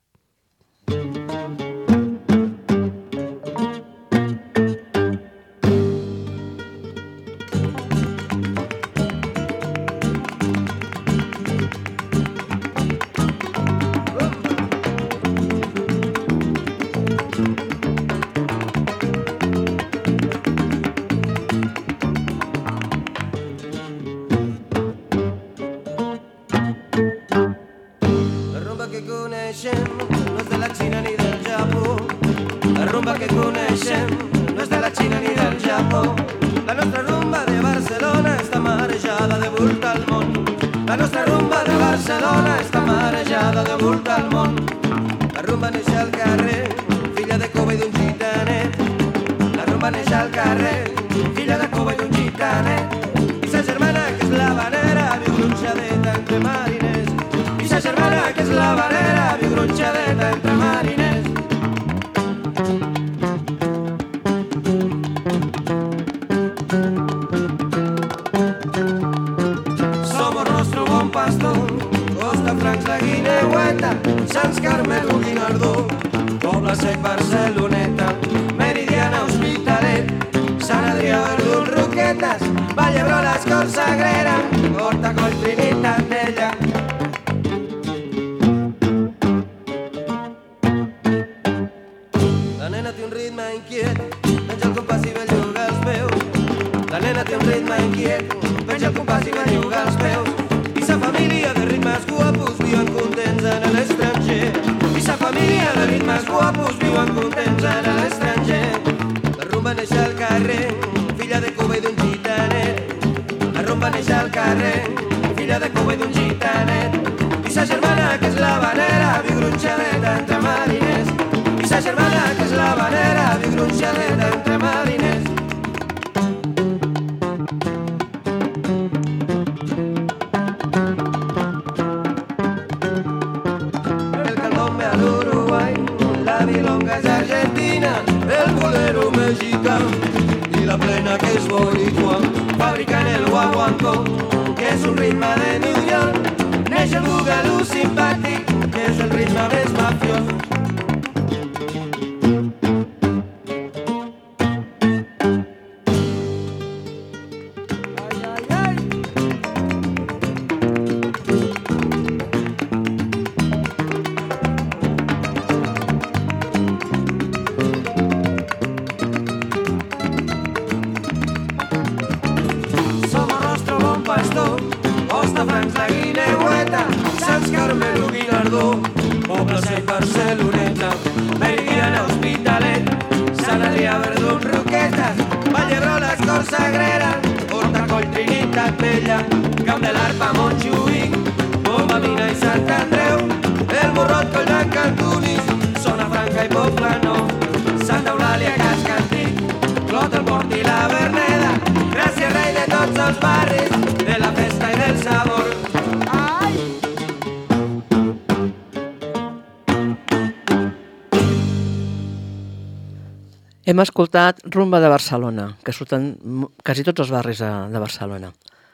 Hem escoltat Rumba de Barcelona, que surten quasi tots els barris de, de Barcelona.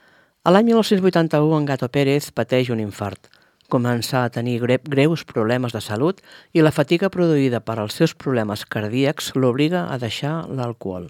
A l'any mil nou-cents vuitanta-u, en Gato Pérez pateix un infart. Comença a tenir gre greus problemes de salut i la fatiga produïda per als seus problemes cardíacs l'obliga a deixar l'alcohol.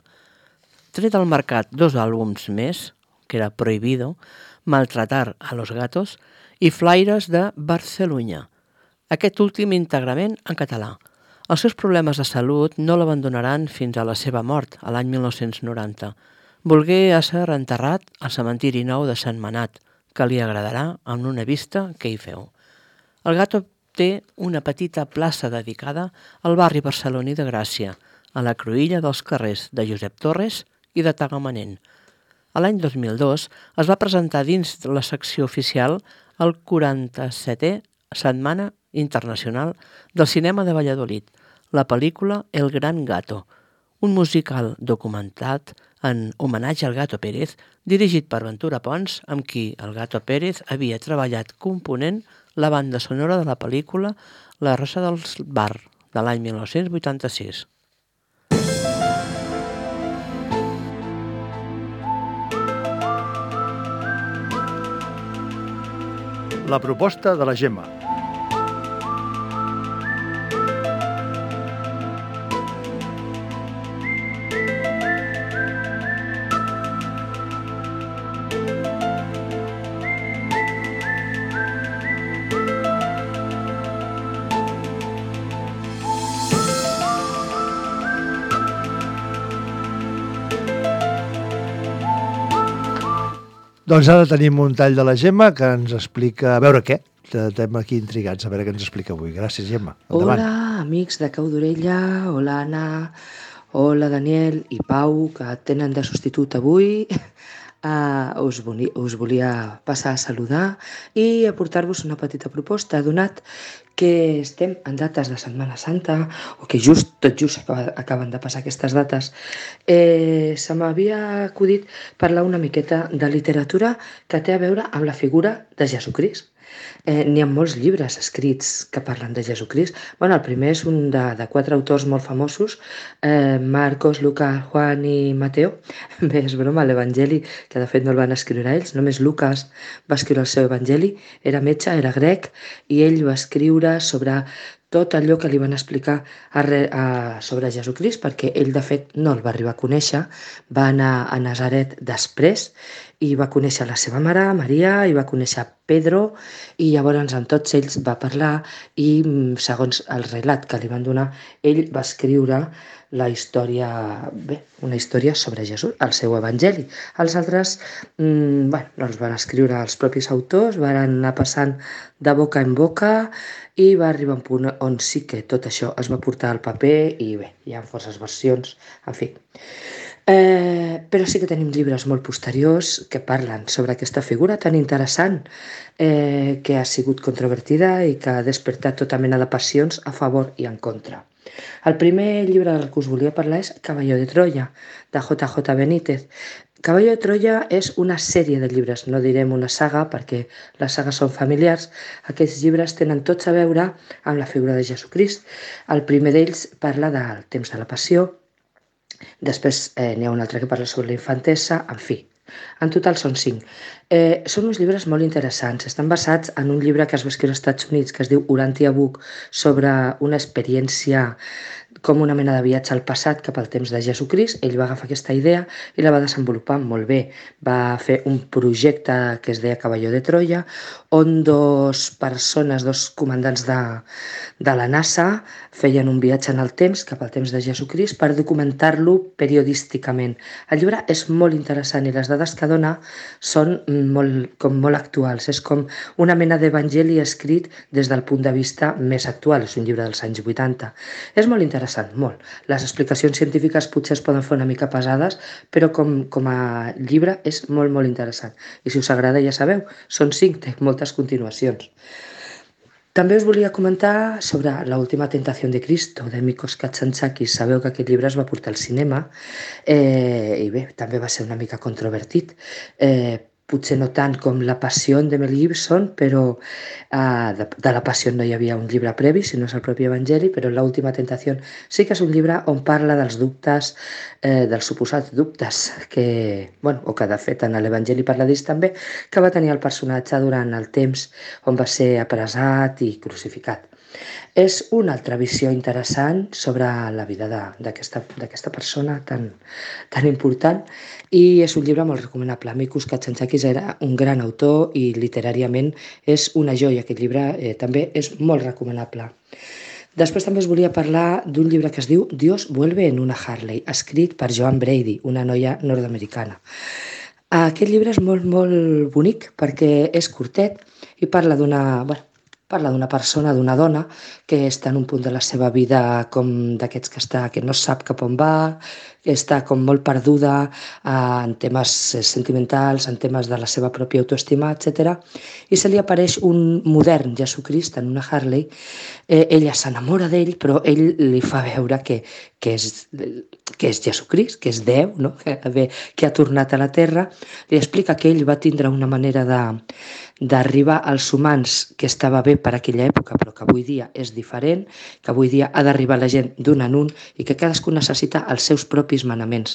Tret al mercat dos àlbums més, que era Prohibido, Maltratar a los gatos i Flaires de Barcelunya. Aquest últim íntegrament en català. Els seus problemes de salut no l'abandonaran fins a la seva mort, a l'any mil nou-cents noranta. Volgué ésser enterrat al cementiri nou de Sant Manat, que li agradarà amb una vista que hi feu. El Gato té una petita plaça dedicada al barri barceloní de Gràcia, a la cruïlla dels carrers de Josep Torres i de Tagamanent. A l'any dos mil dos es va presentar dins de la secció oficial el quaranta-setè Setmana Internacional del Cinema de Valladolid, la pel·lícula El Gran Gato, un musical documentat en homenatge al Gato Pérez, dirigit per Ventura Pons, amb qui el Gato Pérez havia treballat component la banda sonora de la pel·lícula La Rosa del Bar, de l'any mil nou-cents vuitanta-sis. La proposta de la Gemma. Doncs ara tenim un tall de la Gemma que ens explica, a veure què, estem aquí intrigats, a veure què ens explica avui. Gràcies, Gemma. Endavant. Hola, amics de Cau d'Orella, hola Anna, hola Daniel i Pau, que tenen de substitut avui. Uh, us, volia, us volia passar a saludar i aportar-vos una petita proposta, donat que estem en dates de Setmana Santa, o que just, tot just acaba, acaben de passar aquestes dates, eh, se m'havia acudit parlar una miqueta de literatura que té a veure amb la figura de Jesucrist. Eh, N'hi ha molts llibres escrits que parlen de Jesucrist. Bueno, el primer és un de, de quatre autors molt famosos, eh, Marcos, Lucas, Juan i Mateo. Bé, és broma, l'Evangeli, que de fet no el van escriure ells, només Lucas va escriure el seu Evangeli, era metge, era grec, i ell va escriure sobre tot allò que li van explicar a, a, sobre Jesucrist, perquè ell de fet no el va arribar a conèixer, va anar a Nazaret després i va conèixer la seva mare, Maria, i va conèixer Pedro, i llavors amb tots ells va parlar i segons el relat que li van donar, ell va escriure la història, bé, una història sobre Jesús, el seu evangeli. Els altres, mmm, bueno, els van escriure els propis autors, van anar passant de boca en boca i va arribar a un punt on sí que tot això es va portar al paper i bé, hi ha forces versions, en fi. Eh, però sí que tenim llibres molt posteriors que parlen sobre aquesta figura tan interessant eh, que ha sigut controvertida i que ha despertat tota mena de passions a favor i en contra. El primer llibre del que us volia parlar és Caballo de Troya, de J J Benítez. Caballo de Troya és una sèrie de llibres, no direm una saga perquè les sagues són familiars. Aquests llibres tenen tots a veure amb la figura de Jesucrist. El primer d'ells parla del temps de la passió, després eh, n'hi ha un altre que parla sobre la infantesa, en fi. En total són cinc. Eh, són uns llibres molt interessants. Estan basats en un llibre que es va escriure als Estats Units que es diu Urantia Book, sobre una experiència com una mena de viatge al passat cap al temps de Jesucrist. Ell va agafar aquesta idea i la va desenvolupar molt bé. Va fer un projecte que es deia Caballo de Troya, on dos persones, dos comandants de, de la NASA feien un viatge en el temps, cap al temps de Jesucrist, per documentar-lo periodísticament. El llibre és molt interessant i les dades que dona són molt, com molt actuals. És com una mena d'evangeli escrit des del punt de vista més actual. És un llibre dels anys vuitanta. És molt interessant. Molt. Les explicacions científiques potser es poden fer una mica pesades, però com, com a llibre és molt, molt interessant. I si us agrada, ja sabeu, són cinc, té moltes continuacions. També us volia comentar sobre La última tentación de Cristo, de Mikos Katsantzakis. Sabeu que aquest llibre es va portar al cinema eh, i bé, també va ser una mica controvertit. Eh, potser no tant com La Passió de Mel Gibson, però eh, de, de La Passió no hi havia un llibre previ, sinó és el propi Evangeli, però La última tentació sí que és un llibre on parla dels dubtes, eh, dels suposats dubtes, que, bueno, o que de fet en l'Evangeli parla d'ells també, que va tenir el personatge durant el temps on va ser apressat i crucificat. És una altra visió interessant sobre la vida d'aquesta d'aquesta persona tan, tan important i és un llibre molt recomanable. Mikos Katsantzakis era un gran autor i literàriament és una joia. Aquest llibre eh, també és molt recomanable. Després també us volia parlar d'un llibre que es diu Dios vuelve en una Harley, escrit per Joan Brady, una noia nord-americana. Aquest llibre és molt, molt bonic perquè és curtet i parla d'una... Bueno, parla d'una persona, d'una dona, que està en un punt de la seva vida com d'aquests que està, que no sap cap on va, que està com molt perduda eh, en temes sentimentals, en temes de la seva pròpia autoestima, etcètera. I se li apareix un modern Jesucrist en una Harley. Eh, ella s'enamora d'ell, però ell li fa veure que, que, és, que és Jesucrist, que és Déu, no? que, que ha tornat a la terra. Li explica que ell va tindre una manera de d'arribar als humans que estava bé per aquella època, però que avui dia és diferent, que avui dia ha d'arribar la gent d'un en un i que cadascú necessita els seus propis manaments.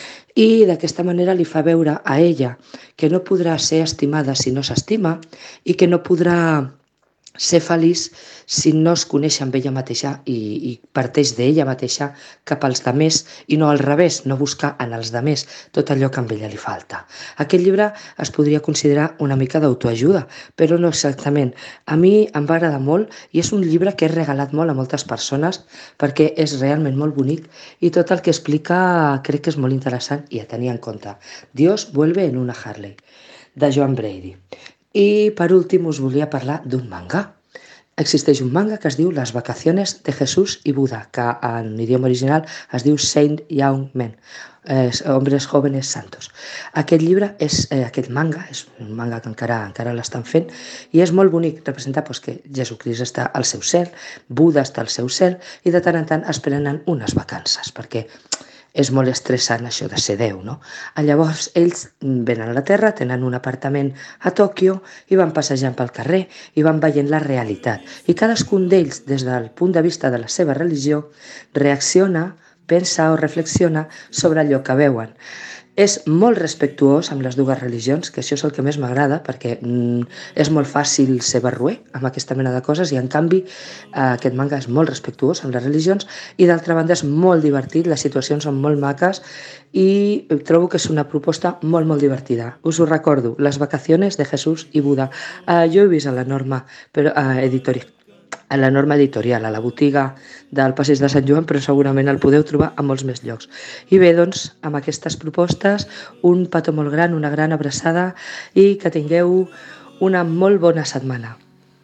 I d'aquesta manera li fa veure a ella que no podrà ser estimada si no s'estima i que no podrà ser feliç si no es coneix amb ella mateixa i, i parteix d'ella mateixa cap als demés i no al revés, no buscar en els demés tot allò que a ella li falta. Aquest llibre es podria considerar una mica d'autoajuda, però no exactament. A mi em va agradar molt i és un llibre que he regalat molt a moltes persones perquè és realment molt bonic i tot el que explica crec que és molt interessant i a tenir en compte. Dios vuelve en una Harley, de Joan Brady. I per últim us volia parlar d'un manga. Existeix un manga que es diu Las vacaciones de Jesús y Buda, que en idioma original es diu Saint Young Men, eh, hombres jóvenes santos. Aquest llibre, és, eh, aquest manga, és un manga que encara, encara l'estan fent, i és molt bonic, representa pues, que Jesucrist està al seu cel, Buda està al seu cel, i de tant en tant es prenen unes vacances, perquè és molt estressant això de ser Déu, no? Llavors ells venen a la Terra, tenen un apartament a Tòquio i van passejant pel carrer i van veient la realitat. I cadascun d'ells, des del punt de vista de la seva religió, reacciona, pensa o reflexiona sobre allò que veuen. És molt respectuós amb les dues religions, que això és el que més m'agrada, perquè mm, és molt fàcil ser barroer amb aquesta mena de coses i en canvi eh, aquest manga és molt respectuós amb les religions i d'altra banda és molt divertit, les situacions són molt maques i trobo que és una proposta molt molt divertida. Us ho recordo, Las vacaciones de Jesús y Buda. Eh, jo he vist a la Norma però, eh, editorial a la Norma Editorial, a la botiga del Passeig de Sant Joan, però segurament el podeu trobar a molts més llocs. I bé, doncs, amb aquestes propostes, un petó molt gran, una gran abraçada i que tingueu una molt bona setmana.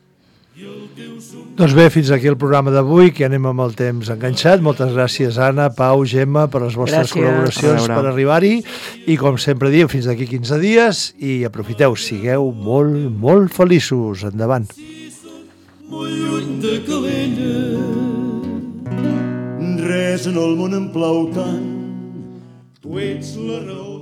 Doncs bé, fins aquí el programa d'avui, que anem amb el temps enganxat. Moltes gràcies, Anna, Pau, Gemma, per les vostres gràcies. Col·laboracions per arribar-hi. I com sempre diem, fins d'aquí quinze dies i aprofiteu, sigueu molt, molt feliços. Endavant. Molt lluny de Calella, res en el món em plau tant, tu ets la raó